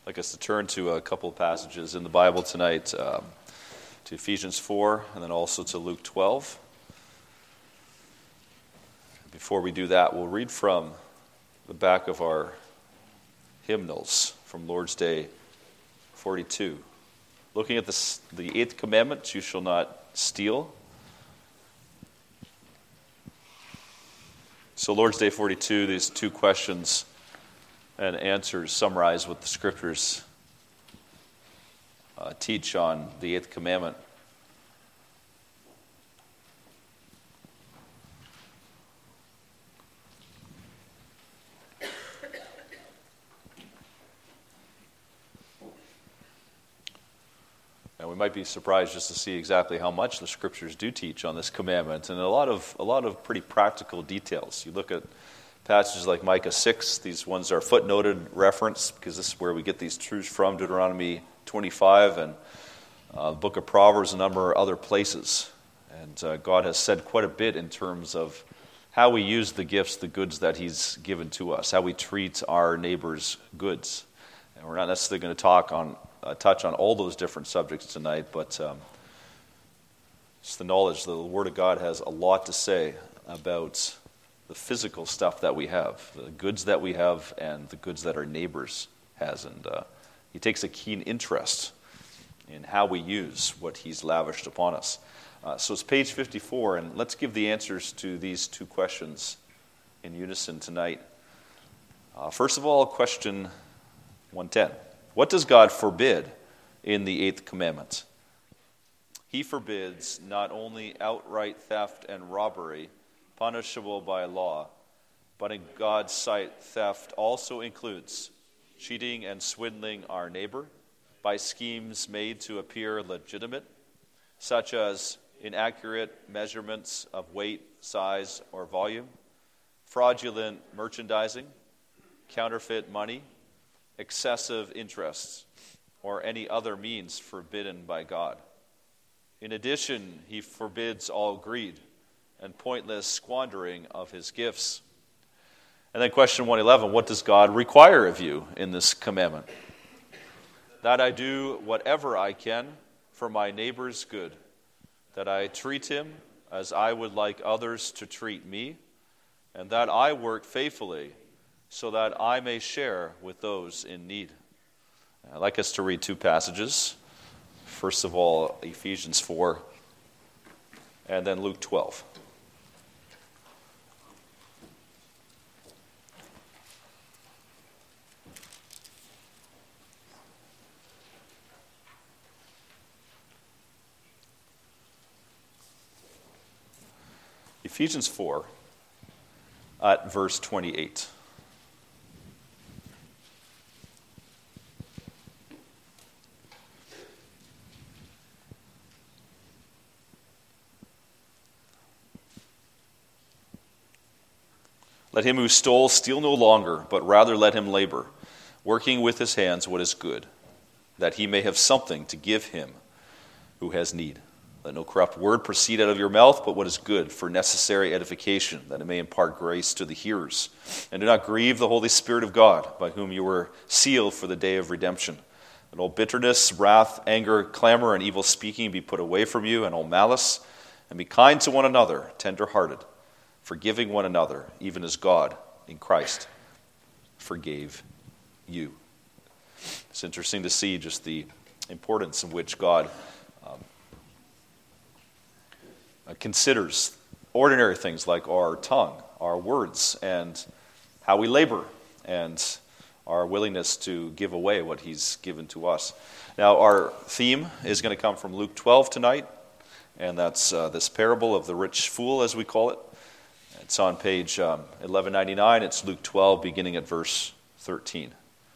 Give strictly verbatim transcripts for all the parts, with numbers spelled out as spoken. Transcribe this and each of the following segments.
I'd like us to turn to a couple of passages in the Bible tonight, um, to Ephesians four and then also to Luke twelve. Before we do that, we'll read from the back of our hymnals from Lord's Day forty-two. Looking at the, the eighth commandment, you shall not steal. So Lord's Day forty-two, these two questions and answers summarize what the Scriptures uh, teach on the eighth commandment. And we might be surprised just to see exactly how much the Scriptures do teach on this commandment, and a lot of a lot of pretty practical details. You look at passages like Micah six; these ones are footnoted reference because this is where we get these truths from. Deuteronomy twenty-five and uh, the Book of Proverbs, a number of other places, and uh, God has said quite a bit in terms of how we use the gifts, the goods that He's given to us, how we treat our neighbor's goods. And we're not necessarily going to talk on. Uh, touch on all those different subjects tonight, but um, just the knowledge that the Word of God has a lot to say about the physical stuff that we have, the goods that we have, and the goods that our neighbors has. And uh, He takes a keen interest in how we use what He's lavished upon us. Uh, so it's page fifty-four, and let's give the answers to these two questions in unison tonight. Uh, first of all, question one ten. What does God forbid in the eighth commandment? He forbids not only outright theft and robbery, punishable by law, but in God's sight, theft also includes cheating and swindling our neighbor by schemes made to appear legitimate, such as inaccurate measurements of weight, size, or volume, fraudulent merchandising, counterfeit money, excessive interests, or any other means forbidden by God. In addition, He forbids all greed and pointless squandering of His gifts. And then question one eleven, what does God require of you in this commandment? That I do whatever I can for my neighbor's good, that I treat him as I would like others to treat me, and that I work faithfully so that I may share with those in need. I'd like us to read two passages. First of all, Ephesians four, and then Luke twelve. Ephesians four, at verse twenty-eight. Let him who stole steal no longer, but rather let him labor, working with his hands what is good, that he may have something to give him who has need. Let no corrupt word proceed out of your mouth, but what is good for necessary edification, that it may impart grace to the hearers. And do not grieve the Holy Spirit of God, by whom you were sealed for the day of redemption. Let all bitterness, wrath, anger, clamor, and evil speaking be put away from you, and all malice, and be kind to one another, tender-hearted, forgiving one another, even as God in Christ forgave you. It's interesting to see just the importance in which God um, considers ordinary things like our tongue, our words, and how we labor, and our willingness to give away what He's given to us. Now, our theme is going to come from Luke twelve tonight, and that's uh, this parable of the rich fool, as we call it. It's on page um, eleven ninety-nine. It's Luke twelve, beginning at verse thirteen.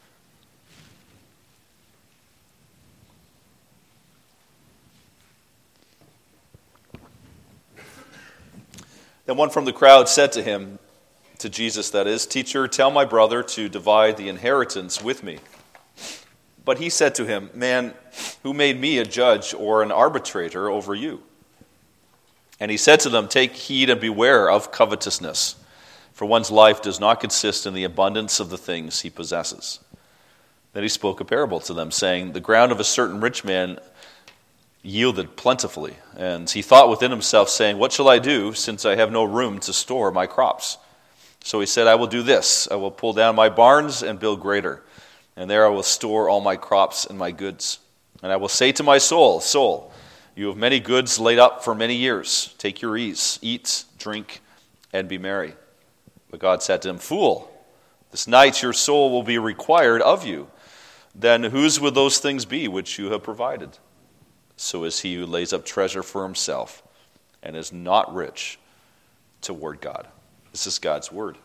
Then one from the crowd said to him, to Jesus that is, "Teacher, tell my brother to divide the inheritance with me." But he said to him, "Man, who made me a judge or an arbitrator over you?" And he said to them, "Take heed and beware of covetousness, for one's life does not consist in the abundance of the things he possesses." Then he spoke a parable to them, saying, the ground of a certain rich man yielded plentifully. And he thought within himself, saying, what shall I do, since I have no room to store my crops? So he said, I will do this. I will pull down my barns and build greater, and there I will store all my crops and my goods. And I will say to my soul, soul, you have many goods laid up for many years. Take your ease, eat, drink, and be merry. But God said to him, fool, this night your soul will be required of you. Then whose would those things be which you have provided? So is he who lays up treasure for himself and is not rich toward God. This is God's word.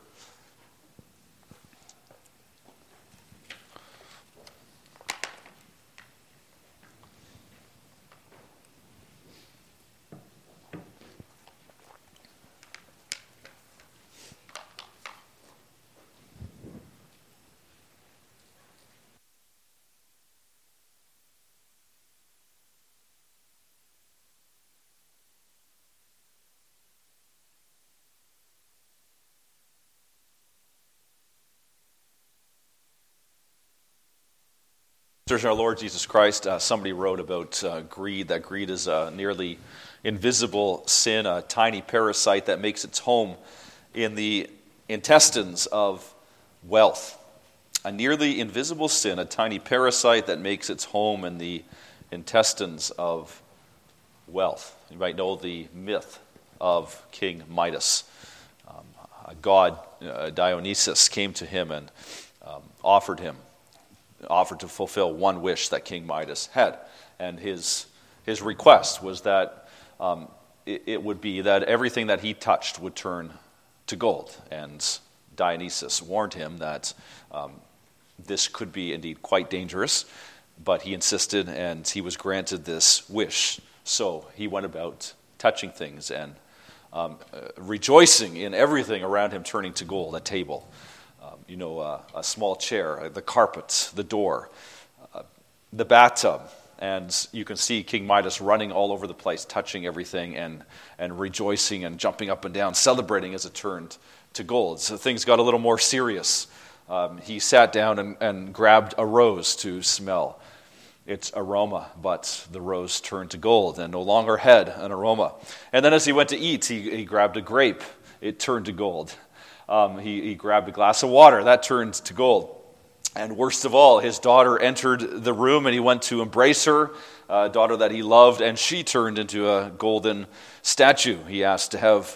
In our Lord Jesus Christ, uh, somebody wrote about uh, greed, that greed is a nearly invisible sin, a tiny parasite that makes its home in the intestines of wealth. A nearly invisible sin, a tiny parasite that makes its home in the intestines of wealth. You might know the myth of King Midas. Um, a god, uh, Dionysus, came to him and um, offered him offered to fulfill one wish that King Midas had. And his his request was that um, it, it would be that everything that he touched would turn to gold. And Dionysus warned him that um, this could be indeed quite dangerous, but he insisted, and he was granted this wish. So he went about touching things and um, uh, rejoicing in everything around him turning to gold, a table, Um, you know, uh, a small chair, the carpet, the door, uh, the bathtub. And you can see King Midas running all over the place, touching everything and, and rejoicing and jumping up and down, celebrating as it turned to gold. So things got a little more serious. Um, he sat down and, and grabbed a rose to smell its aroma, but the rose turned to gold and no longer had an aroma. And then as he went to eat, he, he grabbed a grape. It turned to gold. Um, he, he grabbed a glass of water. That turned to gold. And worst of all, his daughter entered the room and he went to embrace her, a daughter that he loved, and she turned into a golden statue. He asked to have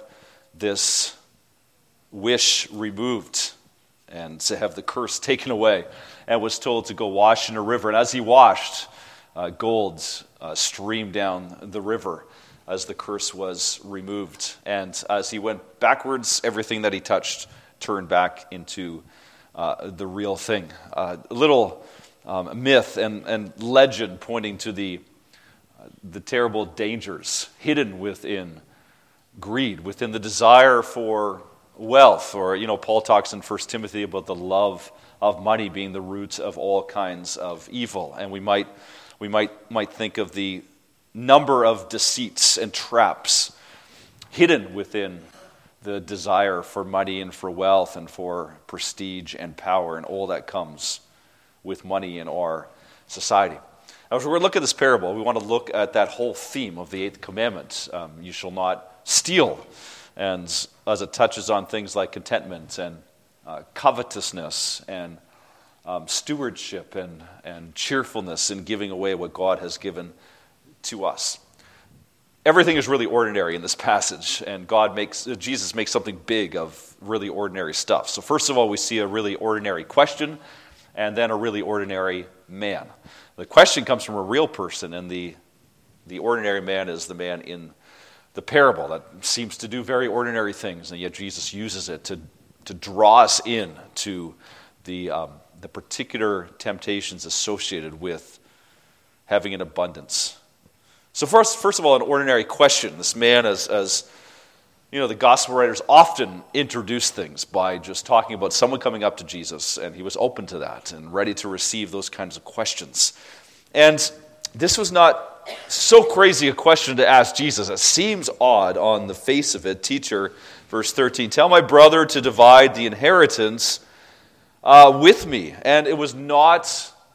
this wish removed and to have the curse taken away, and was told to go wash in a river. And as he washed, uh, gold uh, streamed down the river as the curse was removed. And as he went backwards, everything that he touched turned back into uh, the real thing. Uh, a little um, myth and, and legend pointing to the, uh, the terrible dangers hidden within greed, within the desire for wealth. Or, you know, Paul talks in First Timothy about the love of money being the root of all kinds of evil. And we might, we might, might think of the number of deceits and traps hidden within the desire for money and for wealth and for prestige and power and all that comes with money in our society. As we look at this parable, we want to look at that whole theme of the eighth commandment. Um, you shall not steal. And as it touches on things like contentment and uh, covetousness and um, stewardship and, and cheerfulness in giving away what God has given to us. Everything is really ordinary in this passage, and God makes Jesus makes something big of really ordinary stuff. So first of all, we see a really ordinary question, and then a really ordinary man. The question comes from a real person, and the the ordinary man is the man in the parable that seems to do very ordinary things, and yet Jesus uses it to to draw us in to the um, the particular temptations associated with having an abundance. So first, first of all, an ordinary question. This man, as, as you know, the gospel writers often introduce things by just talking about someone coming up to Jesus, and he was open to that and ready to receive those kinds of questions. And this was not so crazy a question to ask Jesus. It seems odd on the face of it. Teacher, verse thirteen, tell my brother to divide the inheritance uh, with me. And it was not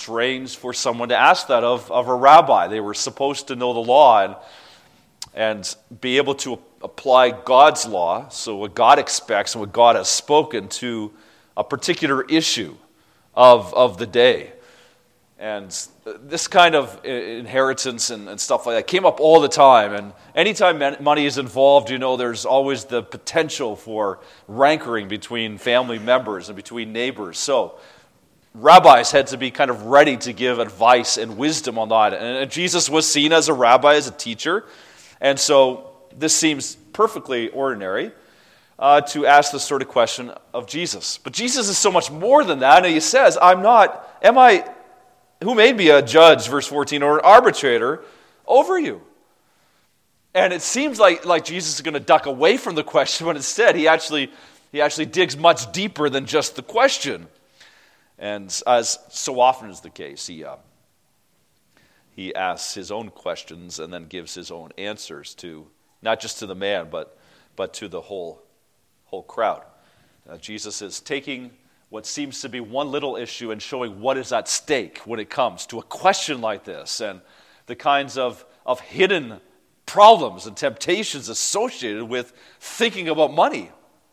strange for someone to ask that of, of a rabbi. They were supposed to know the law and, and be able to apply God's law, so what God expects and what God has spoken to a particular issue of, of the day. And this kind of inheritance and, and stuff like that came up all the time. And anytime money is involved, you know, there's always the potential for rancor between family members and between neighbors. So rabbis had to be kind of ready to give advice and wisdom on that. And Jesus was seen as a rabbi, as a teacher. And so this seems perfectly ordinary uh, to ask this sort of question of Jesus. But Jesus is so much more than that. And he says, I'm not, am I... Who made me a judge, verse fourteen, or an arbitrator over you? And it seems like, like Jesus is going to duck away from the question, but instead he actually, he actually digs much deeper than just the question. And as so often is the case, he, uh, he asks his own questions and then gives his own answers to, not just to the man, but, but to the whole, whole crowd. Uh, Jesus is taking what seems to be one little issue and showing what is at stake when it comes to a question like this and the kinds of, of hidden problems and temptations associated with thinking about money.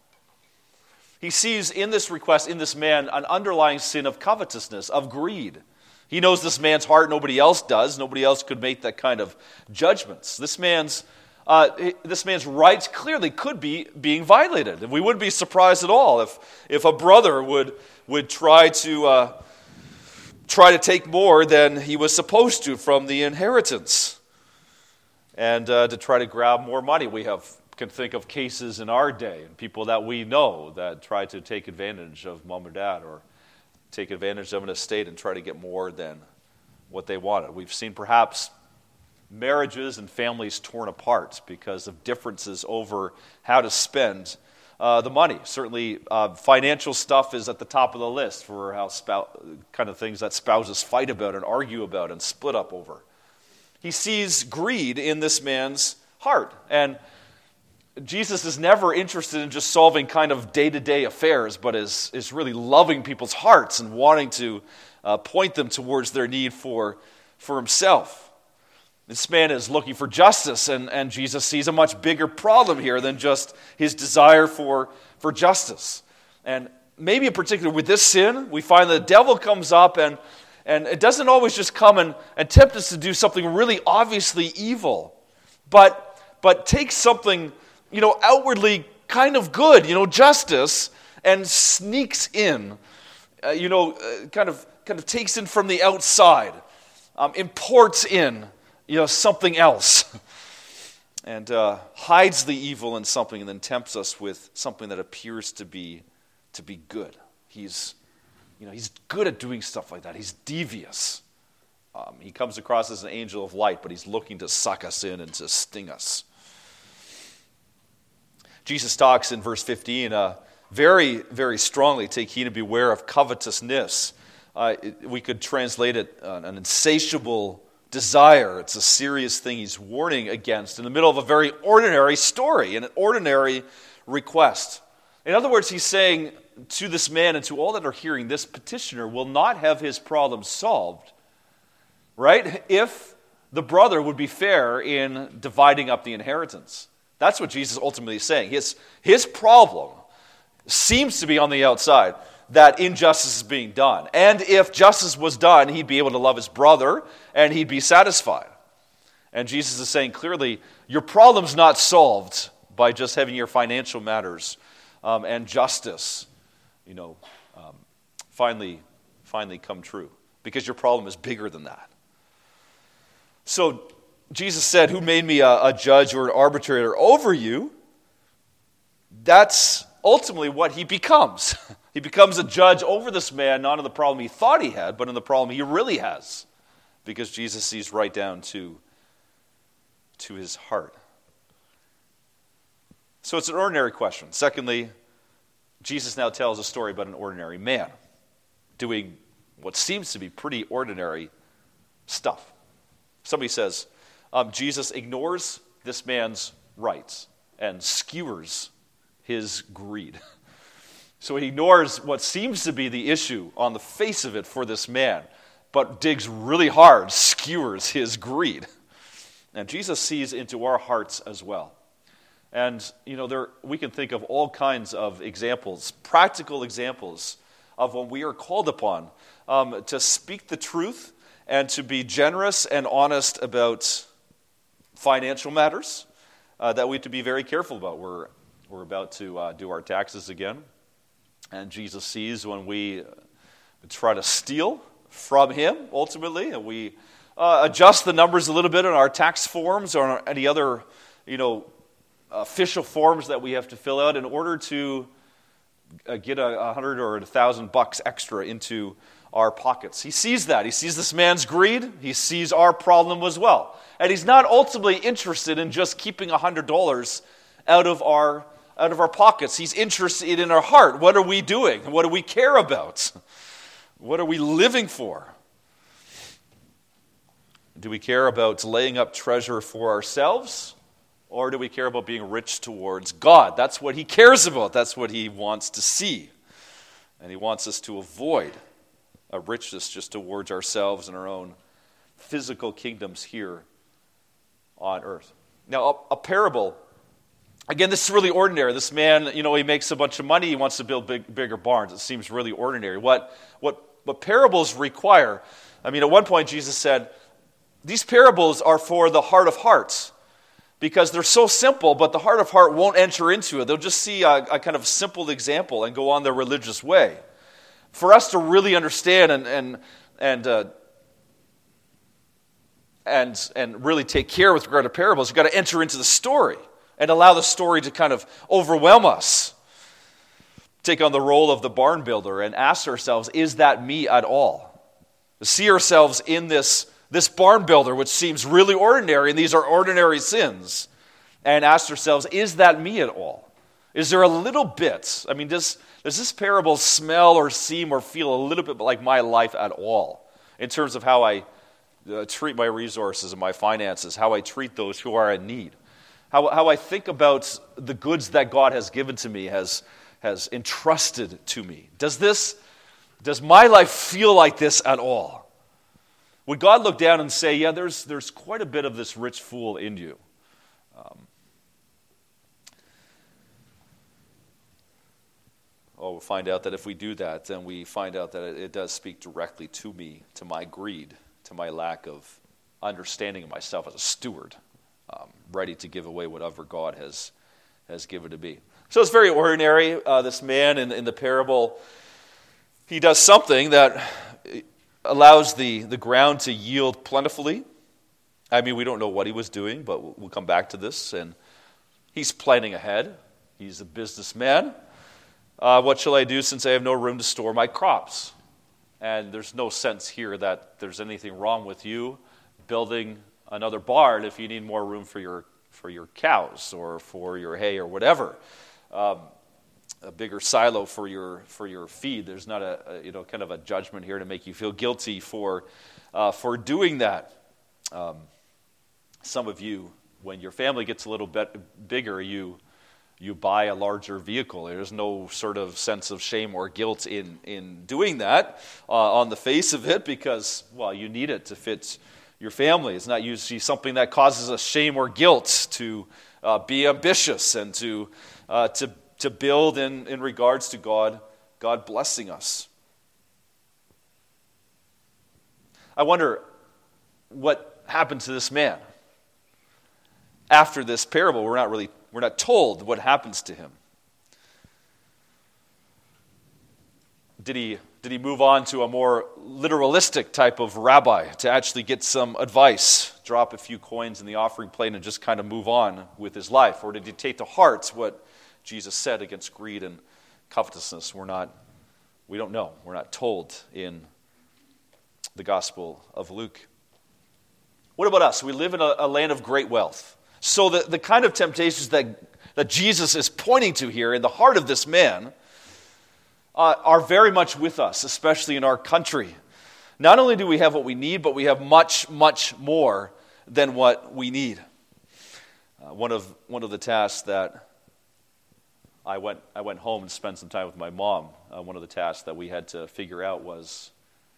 He sees in this request, in this man, an underlying sin of covetousness, of greed. He knows this man's heart, nobody else does. Nobody else could make that kind of judgments. This man's Uh, this man's rights clearly could be being violated. And we wouldn't be surprised at all if, if a brother would, would try to uh, try to take more than he was supposed to from the inheritance and uh, to try to grab more money. We have can think of cases in our day and people that we know that try to take advantage of mom or dad or take advantage of an estate and try to get more than what they wanted. We've seen perhaps marriages and families torn apart because of differences over how to spend uh, the money. Certainly, uh, financial stuff is at the top of the list for how spou- kind of things that spouses fight about and argue about and split up over. He sees greed in this man's heart, and Jesus is never interested in just solving kind of day-to-day affairs, but is is really loving people's hearts and wanting to uh, point them towards their need for for himself. This man is looking for justice, and, and Jesus sees a much bigger problem here than just his desire for, for justice. And maybe in particular with this sin, we find that the devil comes up, and, and it doesn't always just come and, and tempt us to do something really obviously evil, but but takes something, you know, outwardly kind of good, you know, justice, and sneaks in, uh, you know, uh, kind of kind of takes in from the outside, um, imports in, you know, something else, and uh, hides the evil in something, and then tempts us with something that appears to be to be good. He's, you know, he's good at doing stuff like that. He's devious. Um, he comes across as an angel of light, but he's looking to suck us in and to sting us. Jesus talks in verse fifteen uh, very, very strongly, take heed and beware of covetousness. Uh, it, we could translate it uh, an insatiable desire. It's a serious thing he's warning against in the middle of a very ordinary story, an ordinary request. In other words, he's saying to this man and to all that are hearing, this petitioner will not have his problem solved, right, if the brother would be fair in dividing up the inheritance. That's what Jesus ultimately is saying. His, his problem seems to be on the outside, that injustice is being done. And if justice was done, he'd be able to love his brother and he'd be satisfied. And Jesus is saying clearly, your problem's not solved by just having your financial matters um, and justice, you know, um, finally, finally come true. Because your problem is bigger than that. So Jesus said, who made me a, a judge or an arbitrator over you? That's ultimately what he becomes. He becomes a judge over this man, not in the problem he thought he had, but in the problem he really has. Because Jesus sees right down to, to his heart. So it's an ordinary question. Secondly, Jesus now tells a story about an ordinary man doing what seems to be pretty ordinary stuff. Somebody says, um, Jesus ignores this man's rights and skewers his greed. So he ignores what seems to be the issue on the face of it for this man but digs really hard, skewers his greed. And Jesus sees into our hearts as well. And, you know, there we can think of all kinds of examples, practical examples of when we are called upon um, to speak the truth and to be generous and honest about financial matters uh, that we have to be very careful about. We're, we're about to uh, do our taxes again. And Jesus sees when we try to steal from him, ultimately, and we uh, adjust the numbers a little bit on our tax forms or on any other, you know, official forms that we have to fill out in order to uh, get a, a hundred or a thousand bucks extra into our pockets. He sees that. He sees this man's greed. He sees our problem as well. And he's not ultimately interested in just keeping a hundred dollars out of our out of our pockets. He's interested in our heart. What are we doing? What do we care about? What are we living for? Do we care about laying up treasure for ourselves? Or do we care about being rich towards God? That's what he cares about. That's what he wants to see. And he wants us to avoid a richness just towards ourselves and our own physical kingdoms here on earth. Now, a, a parable, again, this is really ordinary. This man, you know, he makes a bunch of money. He wants to build big, bigger barns. It seems really ordinary. What, what, what parables require, I mean, at one point Jesus said, these parables are for the heart of hearts. Because they're so simple, but the heart of heart won't enter into it. They'll just see a, a kind of simple example and go on their religious way. For us to really understand and and and uh, and and really take care with regard to parables, you've got to enter into the story and allow the story to kind of overwhelm us. Take on the role of the barn builder and ask ourselves, is that me at all? To see ourselves in this This barn builder, which seems really ordinary, and these are ordinary sins, and ask ourselves, is that me at all? Is there a little bit, I mean, does, does this parable smell or seem or feel a little bit like my life at all, in terms of how I uh, treat my resources and my finances, how I treat those who are in need, how, how I think about the goods that God has given to me, has, has entrusted to me? Does this, does my life feel like this at all? Would God look down and say, yeah, there's there's quite a bit of this rich fool in you? Um, oh, we'll find out that if we do that, then we find out that it, it does speak directly to me, to my greed, to my lack of understanding of myself as a steward, um, ready to give away whatever God has, has given to me. So it's very ordinary. Uh, this man in, in the parable, he does something that allows the, the ground to yield plentifully. I mean, we don't know what he was doing, but we'll, we'll come back to this. And he's planning ahead. He's a businessman. Uh, what shall I do since I have no room to store my crops? And there's no sense here that there's anything wrong with you building another barn if you need more room for your for your cows or for your hay or whatever. Um, a bigger silo for your for your feed. There's not a, a you know kind of a judgment here to make you feel guilty for uh, for doing that. Um, some of you, when your family gets a little bit bigger, you you buy a larger vehicle. There's no sort of sense of shame or guilt in in doing that uh, on the face of it, because well, you need it to fit your family. It's not usually something that causes us shame or guilt to uh, be ambitious and to uh, to to build in, in regards to God, God blessing us. I wonder what happened to this man. After this parable, we're not really we're not told what happens to him. Did he did he move on to a more literalistic type of rabbi to actually get some advice, drop a few coins in the offering plate and just kind of move on with his life? Or did he take to heart what Jesus said against greed and covetousness? We're not, we don't know. We're not told in the Gospel of Luke. What about us? We live in a, a land of great wealth. So the, the kind of temptations that, that Jesus is pointing to here in the heart of this man uh, are very much with us, especially in our country. Not only do we have what we need, but we have much, much more than what we need. Uh, one of one of the tasks that I went I went home and spent some time with my mom. Uh, one of the tasks that we had to figure out was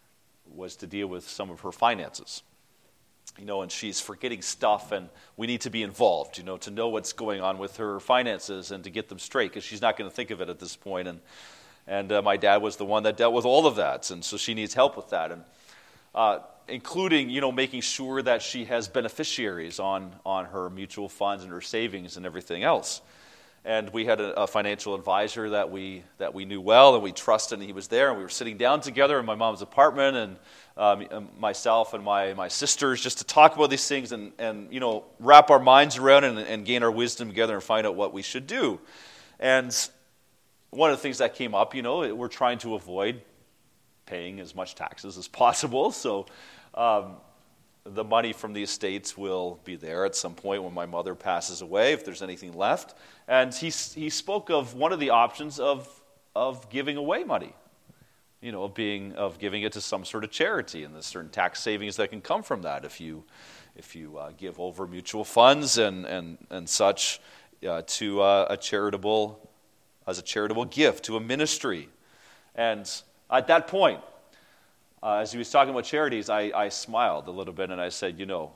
was to deal with some of her finances. You know, and she's forgetting stuff, and we need to be involved, you know, to know what's going on with her finances and to get them straight, because she's not going to think of it at this point. And and uh, my dad was the one that dealt with all of that, and so she needs help with that, and uh, including, you know, making sure that she has beneficiaries on on her mutual funds and her savings and everything else. And we had a, a financial advisor that we that we knew well and we trusted, and he was there, and we were sitting down together in my mom's apartment, and um, myself and my, my sisters, just to talk about these things and, and you know, wrap our minds around it and, and gain our wisdom together and find out what we should do. And one of the things that came up, you know, we're trying to avoid paying as much taxes as possible, so um, the money from the estates will be there at some point when my mother passes away, if there's anything left. And he he spoke of one of the options of of giving away money, you know, being of giving it to some sort of charity, and there's certain tax savings that can come from that if you if you uh, give over mutual funds and and and such uh, to uh, a charitable as a charitable gift to a ministry. And at that point, Uh, as he was talking about charities, I, I smiled a little bit and I said, you know,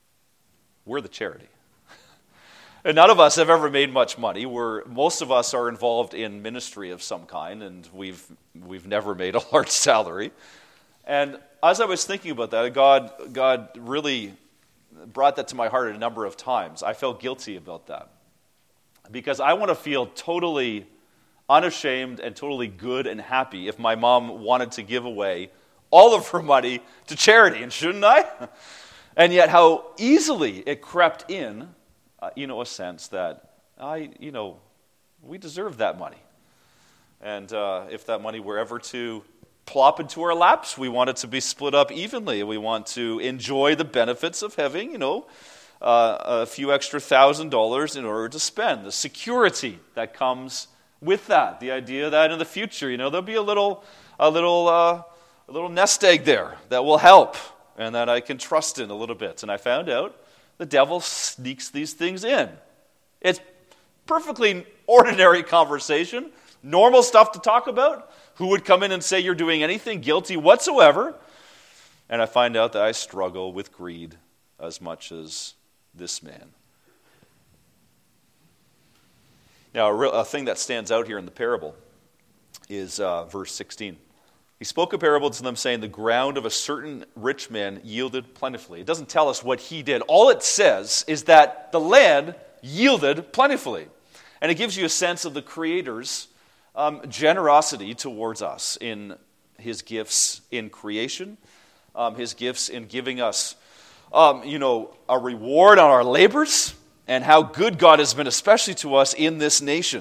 we're the charity. And none of us have ever made much money. We're, most of us are involved in ministry of some kind, and we've we've never made a large salary. And as I was thinking about that, God, God really brought that to my heart a number of times. I felt guilty about that, because I want to feel totally unashamed and totally good and happy if my mom wanted to give away all of her money to charity, and shouldn't I? And yet how easily it crept in, uh, you know, a sense that I, you know, we deserve that money. And uh, if that money were ever to plop into our laps, we want it to be split up evenly. We want to enjoy the benefits of having, you know, uh, a few extra thousand dollars in order to spend. The security that comes with that, the idea that in the future, you know, there'll be a little, a little, uh, a little nest egg there that will help and that I can trust in a little bit. And I found out the devil sneaks these things in. It's perfectly ordinary conversation, normal stuff to talk about. Who would come in and say you're doing anything guilty whatsoever? And I find out that I struggle with greed as much as this man. Now, a, real, a thing that stands out here in the parable is uh, verse sixteen. He spoke a parable to them, saying, the ground of a certain rich man yielded plentifully. It doesn't tell us what he did. All it says is that the land yielded plentifully. And it gives you a sense of the Creator's um, generosity towards us in his gifts in creation, um, his gifts in giving us, um, you know, a reward on our labors, and how good God has been, especially to us in this nation.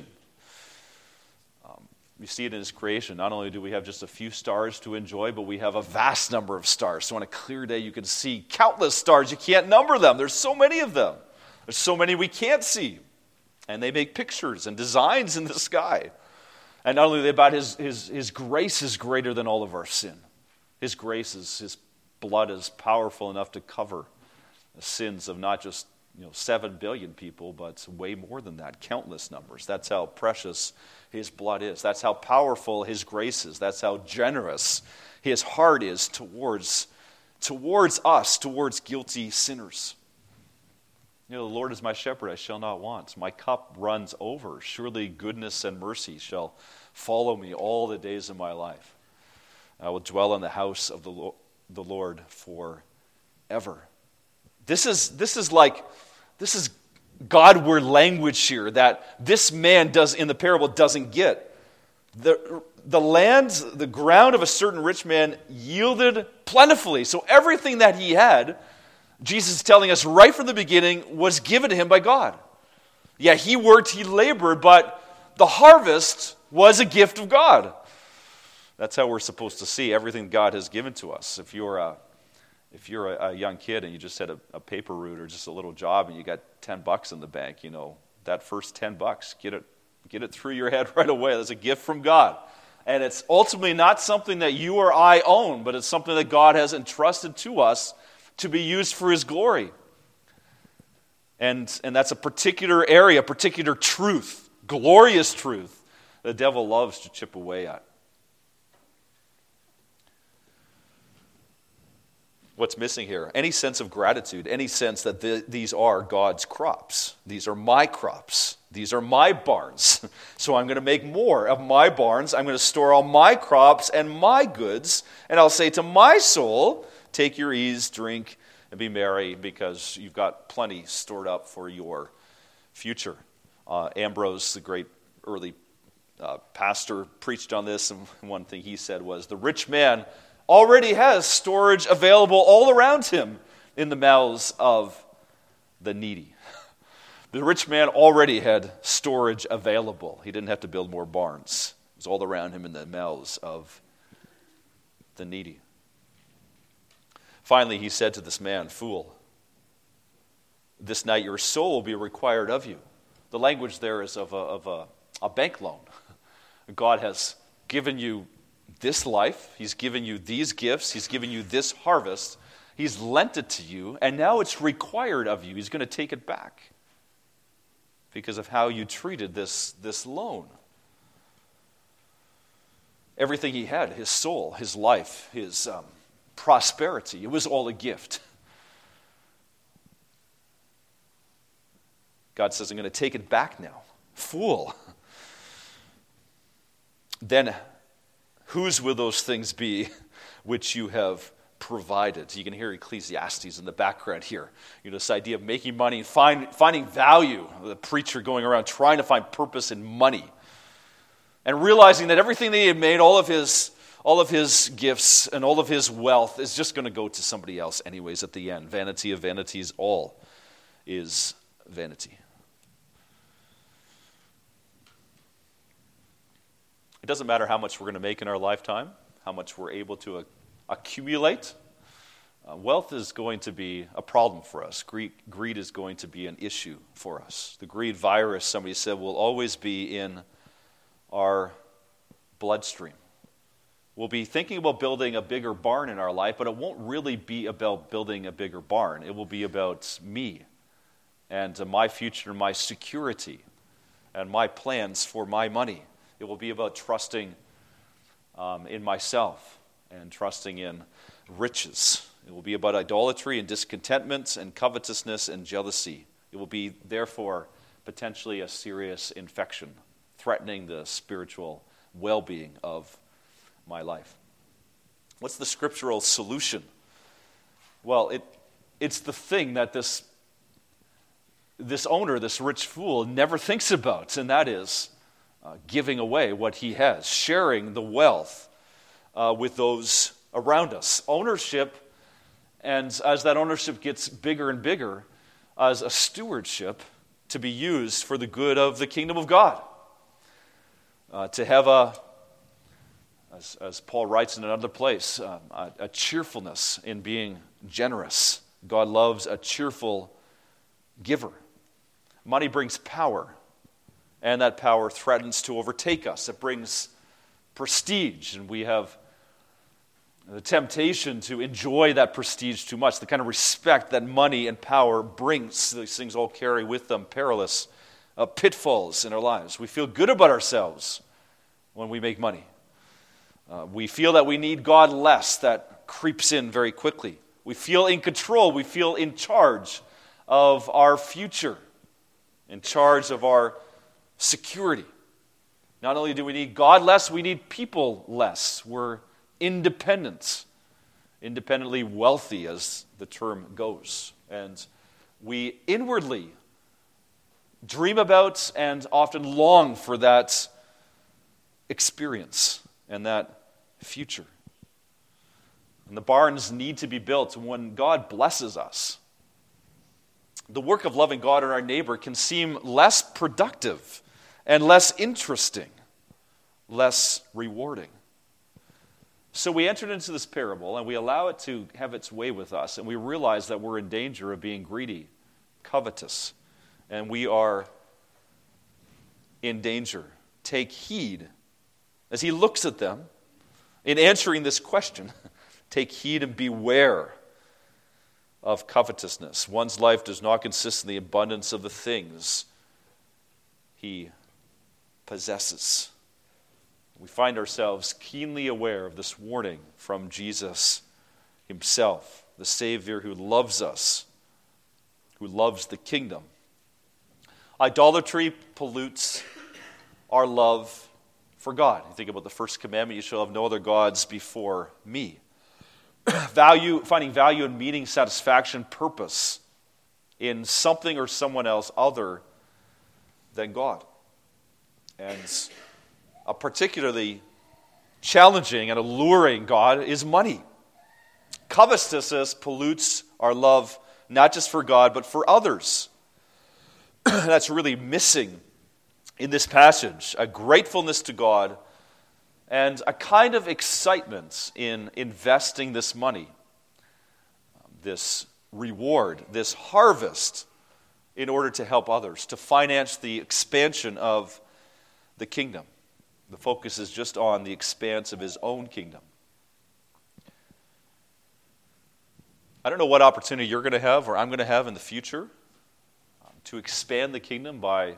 We see it in his creation. Not only do we have just a few stars to enjoy, but we have a vast number of stars. So on a clear day, you can see countless stars. You can't number them. There's so many of them. There's so many we can't see. And they make pictures and designs in the sky. And not only that, but his, his, his grace is greater than all of our sin. His grace is, his blood is powerful enough to cover the sins of not just, you know, seven billion people, but way more than that, countless numbers. That's how precious his blood is. That's how powerful his grace is. That's how generous his heart is towards, towards us, towards guilty sinners. You know, the Lord is my shepherd, I shall not want. My cup runs over. Surely goodness and mercy shall follow me all the days of my life. I will dwell in the house of the Lord, the Lord forever. This is this is like this is God-word language here that this man does in the parable doesn't get. The, the land, the ground of a certain rich man yielded plentifully. So everything that he had, Jesus is telling us right from the beginning, was given to him by God. Yeah, he worked, he labored, but the harvest was a gift of God. That's how we're supposed to see everything God has given to us. If you're a If you're a, a young kid and you just had a, a paper route or just a little job and you got ten bucks in the bank, you know, that first ten bucks, get it get it through your head right away. That's a gift from God. And it's ultimately not something that you or I own, but it's something that God has entrusted to us to be used for his glory. And, and that's a particular area, particular truth, glorious truth, the devil loves to chip away at. what's missing here? Any sense of gratitude, any sense that the, these are God's crops. These are my crops. These are my barns. So I'm going to make more of my barns. I'm going to store all my crops and my goods. And I'll say to my soul, take your ease, drink, and be merry, because you've got plenty stored up for your future. Uh, Ambrose, the great early uh, pastor, preached on this, and one thing he said was, the rich man already has storage available all around him in the mouths of the needy. The rich man already had storage available. He didn't have to build more barns. It was all around him in the mouths of the needy. Finally, he said to this man, fool, this night your soul will be required of you. The language there is of a, of a, a bank loan. God has given you this life. He's given you these gifts. He's given you this harvest. He's lent it to you, and now it's required of you. He's going to take it back because of how you treated this, this loan. Everything he had, his soul, his life, his um, prosperity, it was all a gift. God says, I'm going to take it back now. Fool. Then whose will those things be which you have provided? You can hear Ecclesiastes in the background here. You know, this idea of making money and find, finding value. The preacher going around trying to find purpose in money. And realizing that everything that he had made, all of his, all of his gifts and all of his wealth is just going to go to somebody else anyways at the end. Vanity of vanities, all is vanity. It doesn't matter how much we're going to make in our lifetime, how much we're able to uh, accumulate. Uh, wealth is going to be a problem for us. Greed, greed is going to be an issue for us. The greed virus, somebody said, will always be in our bloodstream. We'll be thinking about building a bigger barn in our life, but it won't really be about building a bigger barn. It will be about me and uh, my future, my security, and my plans for my money. It will be about trusting um, in myself and trusting in riches. It will be about idolatry and discontentment and covetousness and jealousy. It will be, therefore, potentially a serious infection, threatening the spiritual well-being of my life. What's the scriptural solution? Well, it it's the thing that this, this owner, this rich fool, never thinks about, and that is Uh, giving away what he has, sharing the wealth uh, with those around us. Ownership, and as that ownership gets bigger and bigger, as a stewardship to be used for the good of the kingdom of God. Uh, to have a, as, as Paul writes in another place, uh, a, a cheerfulness in being generous. God loves a cheerful giver. Money brings power. And that power threatens to overtake us. It brings prestige, and we have the temptation to enjoy that prestige too much, the kind of respect that money and power brings. These things all carry with them perilous uh, pitfalls in our lives. We feel good about ourselves when we make money. Uh, we feel that we need God less. That creeps in very quickly. We feel in control. We feel in charge of our future, in charge of our security. Not only do we need God less, we need people less. We're independent, independently wealthy, as the term goes. And we inwardly dream about and often long for that experience and that future. And the barns need to be built when God blesses us. The work of loving God and our neighbor can seem less productive and less interesting, less rewarding. So we entered into this parable, and we allow it to have its way with us, and we realize that we're in danger of being greedy, covetous, and we are in danger. Take heed. As he looks at them, in answering this question, take heed and beware of covetousness. One's life does not consist in the abundance of the things he possesses. We find ourselves keenly aware of this warning from Jesus himself. the Savior who loves us, who loves the kingdom. Idolatry pollutes our love for God. You think about the first commandment, you shall have no other gods before me. Value, finding value and meaning, satisfaction, purpose in something or someone else other than God. And a particularly challenging and alluring God is money. Covetousness pollutes our love not just for God, but for others. That's really missing in this passage. A gratefulness to God and a kind of excitement in investing this money, this reward, this harvest, in order to help others, to finance the expansion of the kingdom. The focus is just on the expanse of his own kingdom. I don't know what opportunity you're going to have or I'm going to have in the future um, to expand the kingdom by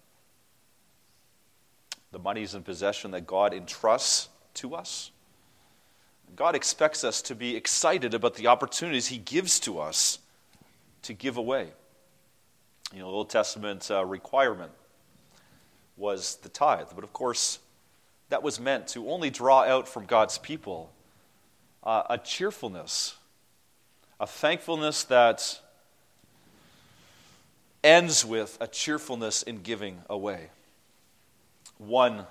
the monies and possession that God entrusts to us. God expects us to be excited about the opportunities he gives to us to give away. You know, the Old Testament uh, requirement was the tithe, but of course, that was meant to only draw out from God's people uh, a cheerfulness, a thankfulness that ends with a cheerfulness in giving away. One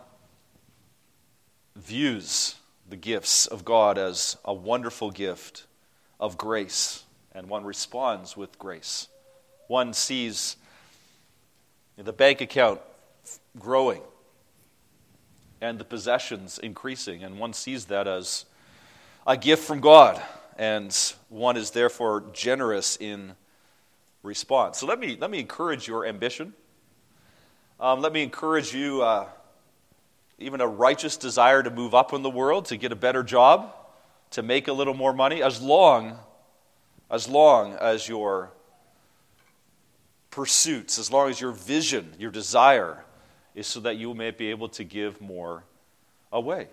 views the gifts of God as a wonderful gift of grace, and one responds with grace. One sees the bank account growing and the possessions increasing, and one sees that as a gift from God, and one is therefore generous in response. So let me let me encourage your ambition. Um, let me encourage you, uh, even a righteous desire to move up in the world, to get a better job, to make a little more money, as long, as long as your pursuits, as long as your vision, your desire, is so that you may be able to give more away.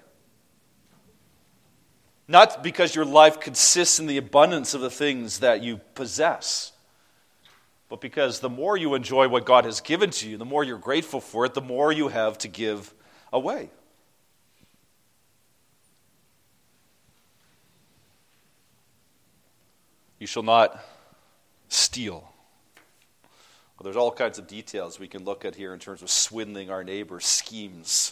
Not because your life consists in the abundance of the things that you possess, but because the more you enjoy what God has given to you, the more you're grateful for it, the more you have to give away. You shall not steal. Well, there's all kinds of details we can look at here in terms of swindling our neighbor, schemes.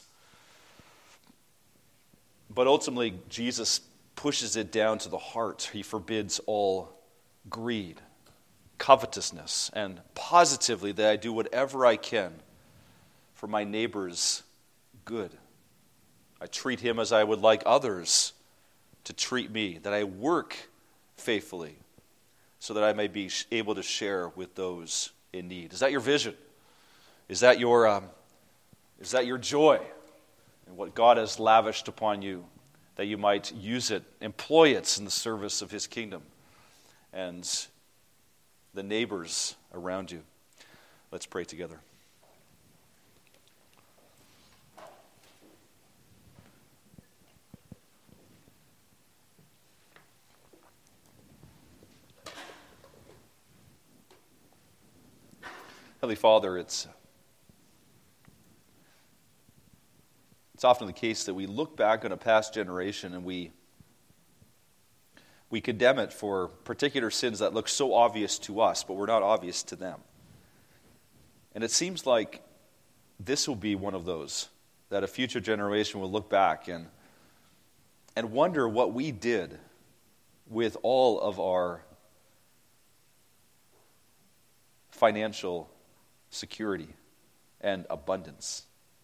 But ultimately, Jesus pushes it down to the heart. He forbids all greed, covetousness, and positively that I do whatever I can for my neighbor's good. I treat him as I would like others to treat me, that I work faithfully so that I may be able to share with those in need. Is that your vision? Is that your um, is that your joy in what God has lavished upon you, that you might use it, employ it in the service of his kingdom and the neighbors around you? Let's pray together. Heavenly Father, it's it's often the case that we look back on a past generation and we we condemn it for particular sins that look so obvious to us, but were not obvious to them. And it seems like this will be one of those, that a future generation will look back and and wonder what we did with all of our financial security and abundance.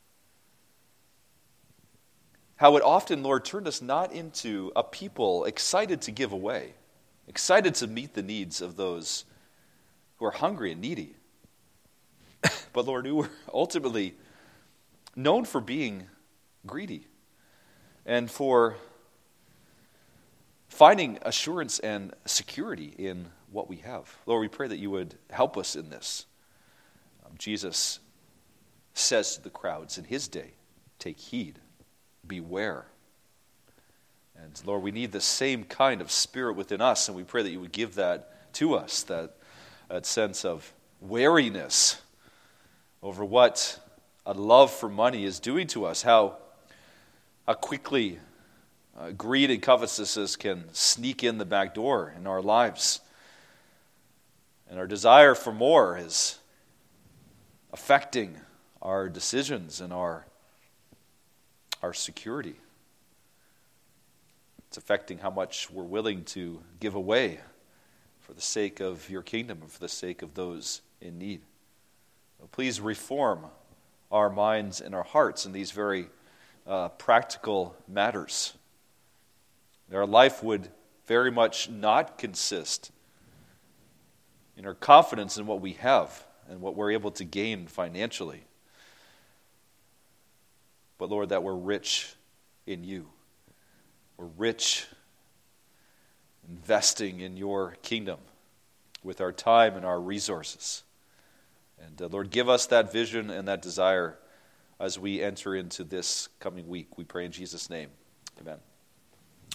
How it often, Lord, turned us not into a people excited to give away, excited to meet the needs of those who are hungry and needy, but Lord, who were ultimately known for being greedy and for finding assurance and security in what we have. Lord, we pray that you would help us in this. Um, Jesus says to the crowds in his day, take heed, beware. And Lord, we need the same kind of spirit within us, and we pray that you would give that to us, that, that sense of wariness over what a love for money is doing to us, how, how quickly uh, greed and covetousness can sneak in the back door in our lives. And our desire for more is affecting our decisions and our, our security. It's affecting how much we're willing to give away for the sake of your kingdom and for the sake of those in need. Please reform our minds and our hearts in these very uh, practical matters. Our life would very much not consist in our confidence in what we have and what we're able to gain financially, but Lord, that we're rich in you. We're rich investing in your kingdom with our time and our resources. And uh, Lord, give us that vision and that desire as we enter into this coming week. We pray in Jesus' name. Amen.